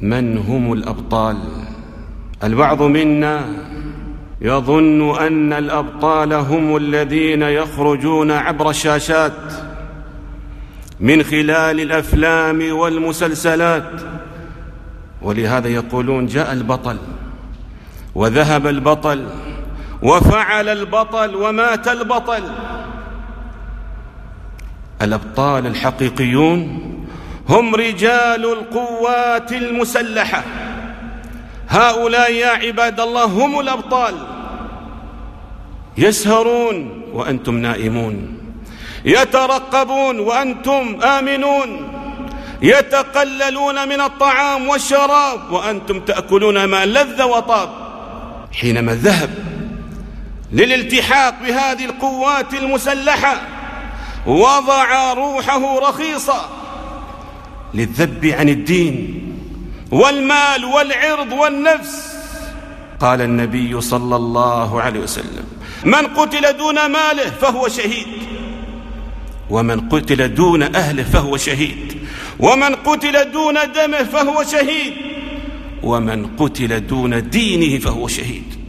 من هم الأبطال؟ البعض منا يظن أن الأبطال هم الذين يخرجون عبر الشاشات من خلال الأفلام والمسلسلات، ولهذا يقولون جاء البطل وذهب البطل وفعل البطل ومات البطل. الأبطال الحقيقيون هم رجال القوات المسلحة، هؤلاء يا عباد الله هم الأبطال. يسهرون وأنتم نائمون، يترقبون وأنتم آمنون، يتقللون من الطعام والشراب وأنتم تأكلون ما لذ وطاب. حينما ذهب للالتحاق بهذه القوات المسلحة وضع روحه رخيصة للذب عن الدين والمال والعرض والنفس. قال النبي صلى الله عليه وسلم: من قتل دون ماله فهو شهيد، ومن قتل دون أهله فهو شهيد، ومن قتل دون دمه فهو شهيد، ومن قتل دون دينه فهو شهيد.